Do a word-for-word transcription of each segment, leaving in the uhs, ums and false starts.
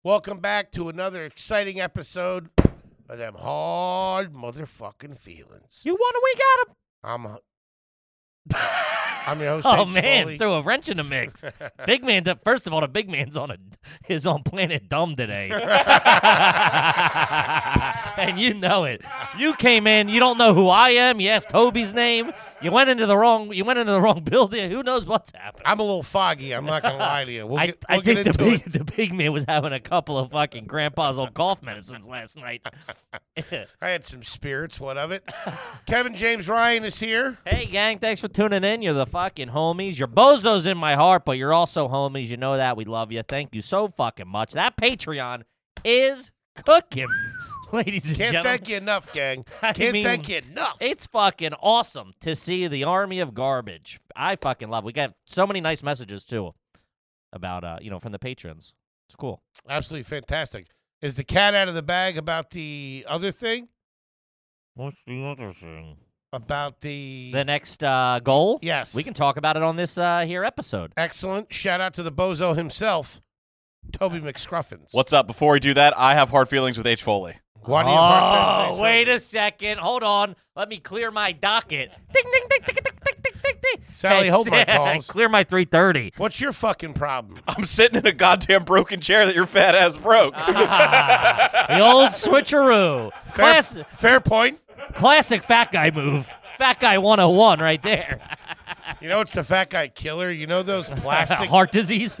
Welcome back to another exciting episode of them hard motherfucking feelings. You won and we got him. I'm a, I'm your host. Oh Hank man, Foley. threw a wrench in the mix. Big man. First of all, the big man's on a is on Planet Dumb today, and you know it. You came in. You don't know who I am. You asked Toby's name. You went into the wrong. You went into the wrong building. Who knows what's happening? I'm a little foggy. I'm not gonna lie to you. We'll I, get, I we'll think get the into big it. the big man was having a couple of fucking grandpa's old cough medicines last night. I had some spirits. What of it? Kevin James Ryan is here. Hey, gang, thanks for tuning in. You're the fucking homies. You're bozos in my heart, but you're also homies. You know that. We love you. Thank you so fucking much. That Patreon is cooking, ladies and Can't gentlemen. thank you enough, gang. I Can't mean, thank you enough. It's fucking awesome to see the army of garbage. I fucking love it. We got so many nice messages, too, about, uh, you know, from the patrons. It's cool. Absolutely fantastic. Is the cat out of the bag about the other thing? What's the other thing? About the... The next uh, goal? Yes. We can talk about it on this uh, here episode. Excellent. Shout out to the bozo himself, Toby McScruffins. What's up? Before we do that, I have hard feelings with H. Foley. Why do you have hard Oh, feelings? wait a second. Hold on. Let me clear my docket. Ding, ding, ding, ding, ding, ding, ding, ding, ding. Sally, Hey, hold my calls. Clear my three thirty. What's your fucking problem? I'm sitting in a goddamn broken chair that your fat ass broke. Ah, the old switcheroo. Fair, Class, fair point. classic fat guy move. Fat guy one oh one right there. You know what's the fat guy killer? You know those plastic... Heart disease.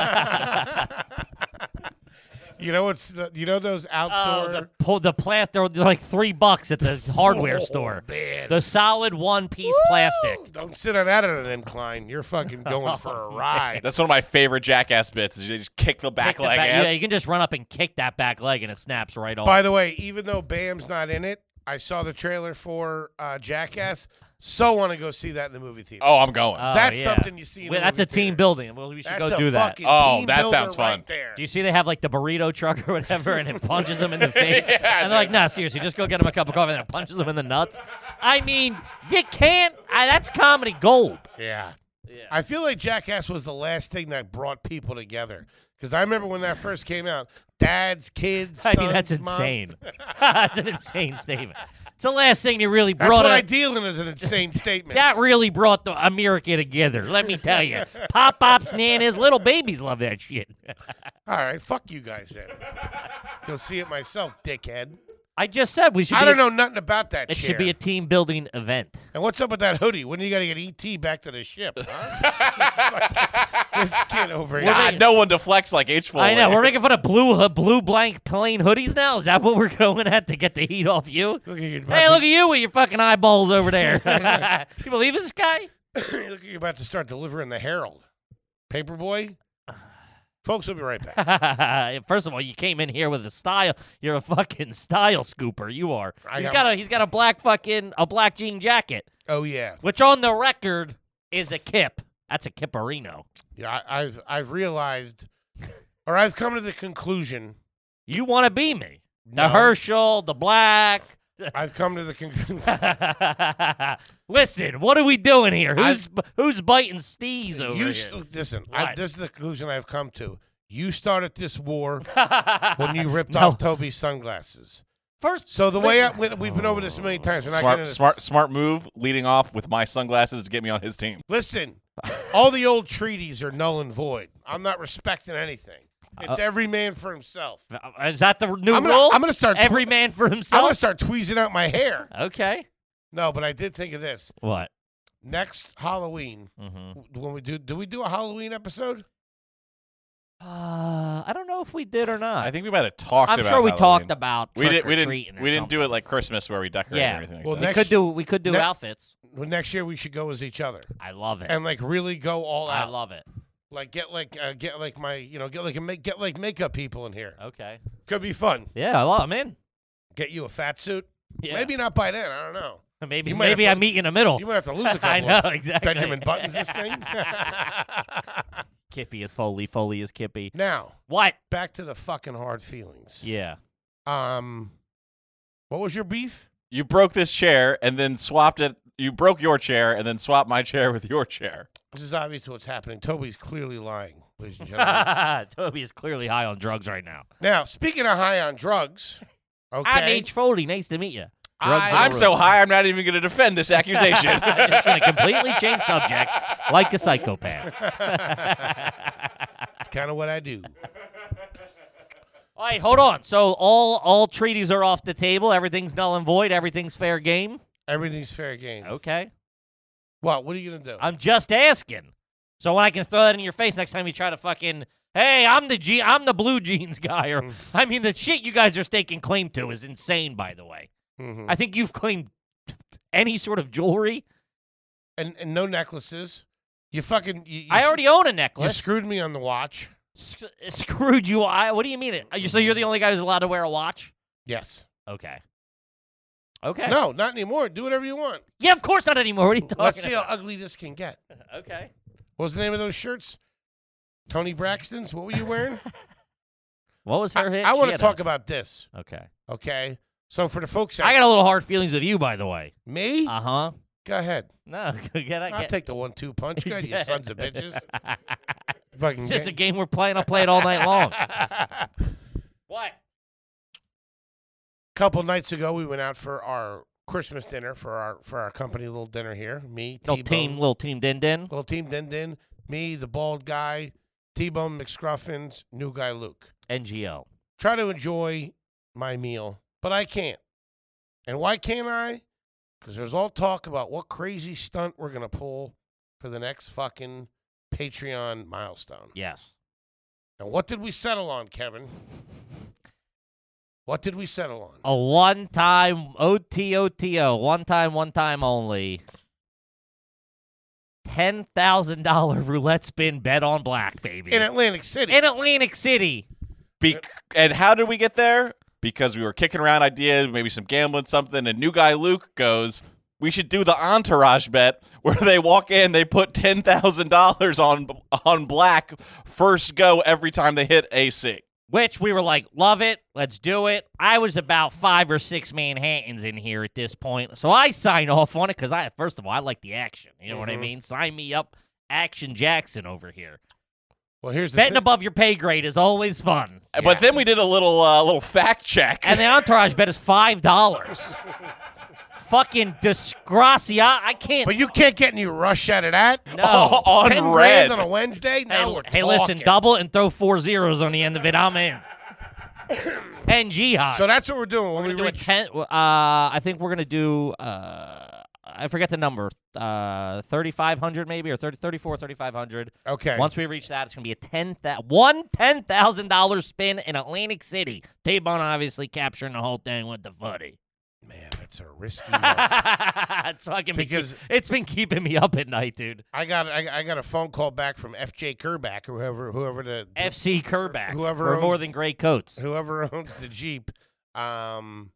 You know what's the, you know those Oh, outdoor... the, po- the plastic, they're like three bucks at the hardware Oh, store. man. The solid one-piece plastic. Don't sit on that on an incline. You're fucking going for a ride. That's one of my favorite jackass bits. Is they just kick the back Kick the leg back- out. yeah, you can just run up and kick that back leg and it snaps right off. By the way, even though Bam's not in it, I saw the trailer for uh, Jackass. So want to go see that in the movie theater. Oh, I'm going. Oh, That's yeah. something you see in Well, the that's a movie team theater. building. Well, we should That's go a do that. fucking Oh, team that builder sounds fun. Right there. Do you see they have like the burrito truck or whatever and it punches them in the face? Yeah, and they're like, no, seriously, just go get him a cup of coffee and it punches them in the nuts. I mean, you can't. I, that's comedy gold. Yeah. Yeah. I feel like Jackass was the last thing that brought people together. Because I remember when that first came out, dads, kids, I mean, sons, that's moms. insane. That's an insane statement. It's the last thing that really That's brought what a- I deal in as an insane statement. That really brought the America together. Let me tell you, pop pops, nanas, little babies love that shit. All right, fuck you guys then. Go see it myself, dickhead. I just said we should. I be don't a, know nothing about that It chair. should be a team building event. And what's up with that hoodie? When are you got to get E T back to the ship? Huh? This kid over here. God, no one deflects like H. Foley. I know we're making fun of blue, uh, blue blank plain hoodies now. Is that what we're going at to get the heat off you? Look at you. Hey, look at you with your fucking eyeballs over there. You believe this guy? Look at you about to start delivering the Herald. Paperboy? Folks, we'll be right back. First of all, you came in here with a style. You're a fucking style scooper. You are. I He's got- got a he's got a black fucking a black jean jacket, Oh, yeah. which on the record is a kip. That's a kipperino. Yeah, I, I've I've realized, or I've come to the conclusion. You want to be me? The No. Herschel, the black. I've come to the conclusion. Listen, what are we doing here? Who's who's biting steez over You here? st- listen. I, What? this is the conclusion I've come to. You started this war when you ripped No. off Toby's sunglasses. First, So the way I, we- we've been over this a million times. We're not Smart, getting smart, smart move. Leading off with my sunglasses to get me on his team. Listen, all the old treaties are null and void. I'm not respecting anything. It's Uh, every man for himself. is that the new I'm gonna, rule? I'm gonna start. tw- Every man for I'm himself. gonna start tweezing out my hair. Okay. No, but I did think of this. What? Next Halloween, Mm-hmm. when we do, do we do a Halloween episode? Uh, I don't know if we did or not. I think we might have talked I'm about sure we Halloween. talked about We did. We trick-or-treating didn't. or We didn't do something. it like Christmas where we decorate Yeah. and everything. Like Well, that. We next- could do we could do ne- outfits. Well, next year we should go as each other I love it. and like really go all I out. love it. Like get like uh, get like my you know get like a make get like makeup people in here. Okay. Could be fun. Yeah, I love. I'm in. Get you a fat suit. Yeah. Maybe not by then. I don't know. Maybe you might maybe have I meet you in the middle. You might have to lose a couple. I know of exactly. Benjamin Buttons this thing. Kippy is Foley. Foley is Kippy. Now What? back to the fucking hard feelings. Yeah. Um, what was your beef? You broke this chair and then swapped it. You broke your chair and then swapped my chair with your chair. This is obvious what's happening. Toby's clearly lying. ladies and gentlemen. Toby is clearly high on drugs right now. Now, speaking of high on drugs, okay. I'm H. Foley. Nice to meet you. I- in the I'm so room. high, I'm not even going to defend this accusation. I'm just going to completely change subject like a psychopath. It's kind of what I do. All right, hold on. So all all treaties are off the table. Everything's null and void. Everything's fair game. Everything's fair game. Okay. What? What are you going to do? I'm just asking. So when I can throw that in your face next time you try to fucking, hey, I'm the G, I'm the blue jeans guy. Or I mean, the shit you guys are staking claim to is insane. By the way, Mhm. I think you've claimed any sort of jewelry. and, and no necklaces. You fucking. You, you I already own a You necklace. screwed me on the watch. S- screwed you. I. What do you mean? It? Are you- So you're the only guy who's allowed to wear a watch? Yes. Okay. Okay. No, not anymore. Do whatever you want. Yeah, of course not anymore. What are you talking Let's see about? how ugly this can get. Okay. What was the name of those shirts? Tony Braxton's? What were you wearing? What was her hit? I She want to had talk a- about this. Okay. Okay. So for the folks out I got a little hard feelings with you, by the way. me, Uh huh. go ahead. No, get I'll get. take the one-two punch. Go ahead, you sons of bitches. Fucking It's just a get- game we're playing. I'll play it all night long. What? couple nights ago, we went out for our Christmas dinner for our for our company little dinner here. Me, Little T-Bone, team, little team, din din. little team, Din Din, me, the bald guy, T-Bone McScruffins, new guy Luke. N G O. Try to enjoy my meal, but I can't. And why can't I? Because there's all talk about what crazy stunt we're gonna pull for the next fucking Patreon milestone. Yes. And what did we settle on, Kevin? What did we settle on? A one-time O T O T O, one time, one time only. Ten thousand dollar roulette spin bet on black, baby. In Atlantic City. In Atlantic City. Be- and how did we get there? Because we were kicking around ideas, maybe some gambling, something, and new guy Luke goes, we should do the entourage bet where they walk in, they put ten thousand dollars on on black first go every time they hit A C. Which we were like, love it, let's do it. I was about five or six Manhattans in here at this point. So I signed off on it because, I, first of all, I like the action. You know what I Mhm. mean? Sign me up, Action Jackson over here. well, here's the Betting thing. above your pay grade is always fun. But then we did a little uh, little fact check. And the entourage bet is five dollars. Fucking disgracia. I can't. But you can't get any rush out of that. No. on Ten red. grand on a Wednesday? Now Hey, we're hey listen, talking. double and throw four zeros on the end of it. I'm in. ten jihad. So that's what we're doing when we're we gonna do a reach. ten. Uh, I think we're gonna do. Uh, I forget the number. Uh, thirty-five hundred maybe, or thirty, thirty-four, thirty-five hundred. Okay. Once we reach that, it's gonna be a ten that one ten thousand dollar spin in Atlantic City. T-Bone obviously capturing the whole thing with the footy. Man, that's a risky move. it's fucking Because- because it's been keeping me up at night, dude. I got I, I got a phone call back from F J Kerback, or whoever whoever the F C Kerback. Whoever for owns- more than great coats. whoever owns the Jeep. Um,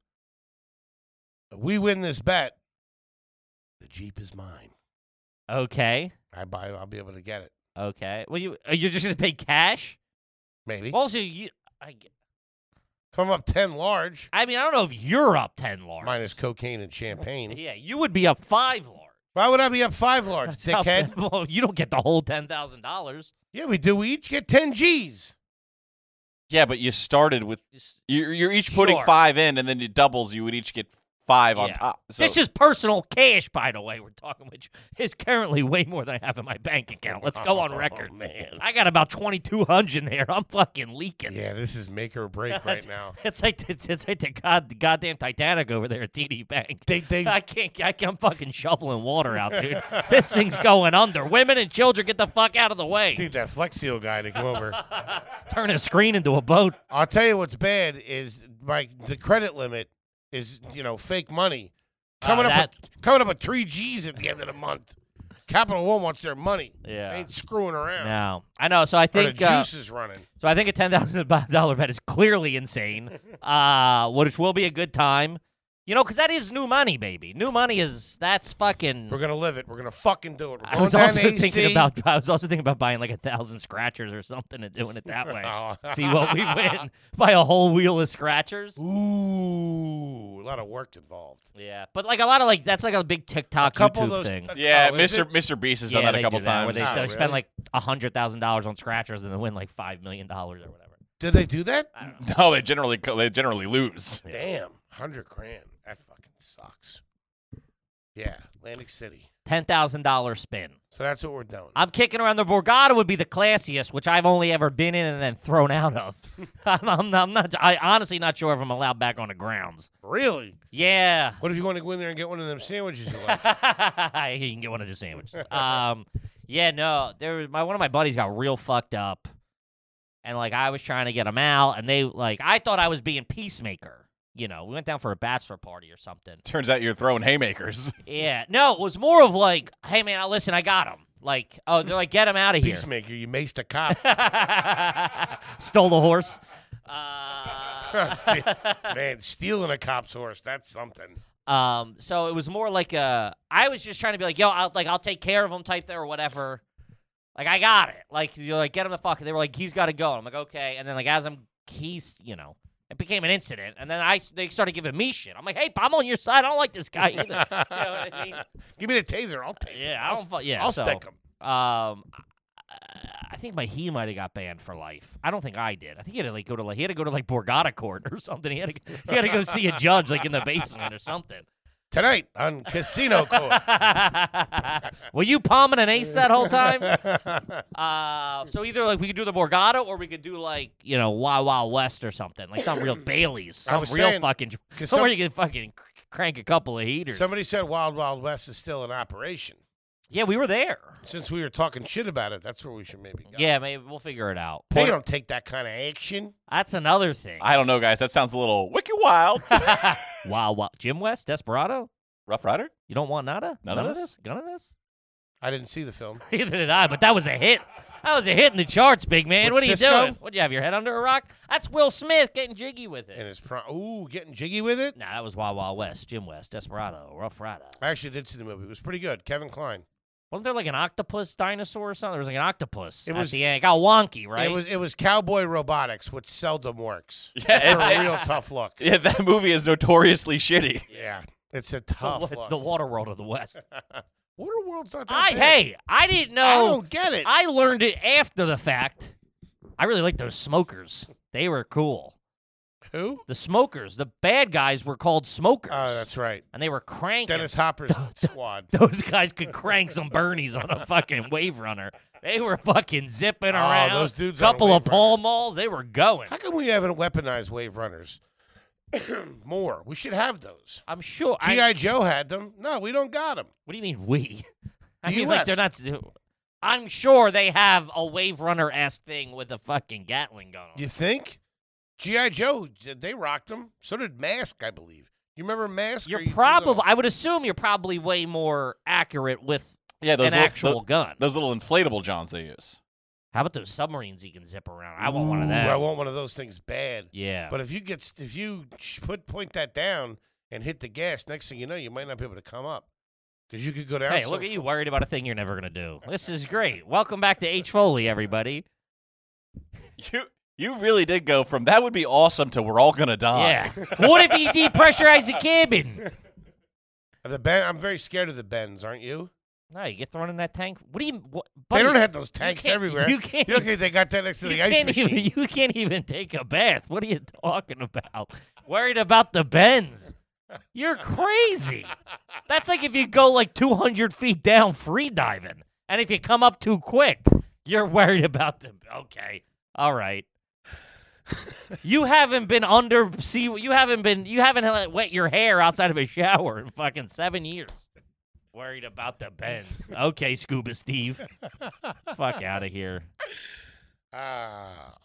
we win this bet. The Jeep is mine. Okay. I buy. I'll be able to get it. Okay. Well, you uh, you're just gonna pay cash. Maybe. Also, you. I, If I'm up ten large, I mean, I don't know if you're up ten large. minus cocaine and champagne. Yeah, you would be up five large. Why would I be up five large, That's how- dickhead? well, you don't get the whole ten thousand dollars. Yeah, we do. We each get ten G's. Yeah, but you started with you're, you're each putting Sure. five in, and then it doubles. You would each get five on Yeah. top. So This is personal cash, by the way. We're talking, which is currently way more than I have in my bank account. Let's go on record. Oh, man. I got about twenty-two hundred in there. I'm fucking leaking. Yeah, this is make or break right now. It's like it's, it's like the god, the goddamn Titanic over there at T D Bank. They they I can't. I can't I'm fucking shoveling water out, dude. This thing's going under. Women and children, get the fuck out of the way. need that Flex Seal guy to come over. Turn a screen into a boat. I'll tell you what's bad is my the credit limit is you know fake money coming Uh, up with, coming up with three G's at the end of the month. Capital One wants their money. Yeah. They ain't screwing around. No, I know. So I Or think. the Uh, juice is running. so I think a ten thousand dollar bet is clearly insane. Uh, which will be a good time. You know, because that is new money, baby. New money is, that's fucking. We're going to live it. We're going to fucking do it. We're I going was down also to A C. thinking about. I was also thinking about buying like a thousand scratchers or something and doing it that way. Oh. See what we win. Buy a whole wheel of scratchers. Ooh, a lot of work involved. Yeah, but like a lot of like that's like a big TikTok A couple YouTube of those. thing. uh, Yeah, oh, is Mister it? Mister Beast has yeah, done that they a couple do that, times. where they, Oh, they really? spend like a hundred thousand dollars on scratchers and then win like five million dollars or whatever. Did they do that? I don't know. No, they generally co- they generally lose. Damn, hundred grand. That fucking sucks. Yeah, Atlantic City. Ten thousand dollar spin. So that's what we're doing. I'm kicking around the Borgata would be the classiest, which I've only ever been in and then thrown out of. I'm, I'm, not, I'm not. I honestly not sure if I'm allowed back on the grounds. Really? Yeah. What if you want to go in there and get one of them sandwiches you like? You can get one of the sandwiches. Um, yeah, no. There, was- my one of my buddies got real fucked up, and like I was trying to get him out, and they like I thought I was being peacemaker. You know, we went down for a bachelor party or something. Turns out you're throwing haymakers. Yeah, no, it was more of like, hey man, I- listen, I got him. Like, oh, they're like, get him out of here. Peacemaker, you maced a cop. Stole the horse. Uh, Ste- Man, stealing a cop's horse, that's something. um, so it was more like a. I was just trying to be like, yo, I'll like, I'll take care of him, type there or whatever. Like, I got it. Like, you're like, get him the fuck. They were like, he's got to go. I'm like, okay. And then like, as I'm, he's, you know, it became an incident, and then I they started giving me shit. I'm like, hey, I'm on your side. I don't like this guy either. You know what I mean? Give me the taser, I'll tase him. Yeah, I I'll, don't. fu- Yeah, I'll so, stick him. Um, I think my he might have got banned for life. I don't think I did. I think he had to like go to like he had to go to like Borgata court or something. He had to he had to go see a judge like in the basement or something. Tonight on Casino Court. Were you palming an ace that whole time? Uh, so either like we could do the Borgata or we could do like you know Wild Wild West or something like some real Bailey's, I some was real saying, fucking 'cause somewhere some- you can fucking cr- crank a couple of heaters. Somebody said Wild Wild West is still in operation. Yeah, we were there. Since we were talking shit about it, that's where we should maybe go. Yeah, maybe we'll figure it out. They don't take that kind of action. That's another thing. I don't know, guys. That sounds a little wicked wild. Wow, wow. Jim West, Desperado? Rough Rider? You don't want nada? None of this? None of this? I didn't see the film. Neither did I, but that was a hit. That was a hit in the charts, big man. With what are you Cisco? doing? What, you have your head under a rock? That's Will Smith getting jiggy with And it. it's pro- ooh, getting jiggy with it. Nah, that was Wild Wild West, Jim West, Desperado, Rough Rider. I actually did see the movie. It was pretty good. Kevin Kline. Wasn't there like an octopus dinosaur or something? There was like an octopus. It at was- the end. It got wonky, right? It was it was cowboy robotics, which seldom works. Yeah, It's it- a real tough look. Yeah, that movie is notoriously shitty. Yeah, it's a It's the- tough it's look. the water world of the West. Waterworld's not that I bad. hey, I didn't know. I don't get it. I learned it after the fact. I really like those smokers. They were cool. Who? The smokers, the bad guys were called smokers. Oh, that's right. and they were cranking. Dennis Hopper's squad. Those guys could crank some Bernies on a fucking wave runner. They were fucking zipping Oh, around. those dudes on a Couple of wave Pall runner. Malls, they were going. How come we haven't weaponized wave runners more? We should have those. I'm sure. G I, I. Joe had them. No, we don't got them. what do you mean we? I The mean, like they're not. I'm sure they have a wave runner ass thing with a fucking Gatling gun. On. You think? G I. Joe, they rocked them. So did Mask, I believe. You remember Mask? or You're you too probably. little? I would assume you're probably way more accurate with Yeah, those an little, actual tho- gun. those little inflatable Johns they use. How about those submarines you can zip around? I want one of Ooh, them. I want one of those things bad. Yeah. But if you get if you sh- put point that down and hit the gas, next thing you know, you might not be able to come up because you could go down. Hey, so look at you far. worried about a thing you're never going to do. This is great. Welcome back to H. Foley, everybody. You you really did go from that would be awesome to we're all gonna die. Yeah. What if you depressurize the cabin? The ben, I'm very scared of the bends, aren't you? No, you get thrown in that tank. What do you? What, They buddy, don't have those you tanks can't- everywhere. You can't. You okay? They got that next to you the ice can't machine. even. You can't even take a bath. What are you talking about? Worried about the bends? You're crazy. That's like if you go like two hundred feet down free diving, and if you come up too quick, you're worried about the. Okay, all right. You haven't been under sea. You haven't been. You haven't let wet your hair outside of a shower in fucking seven years. Worried about the bends. Okay, Scuba Steve. Fuck out of here. Ah,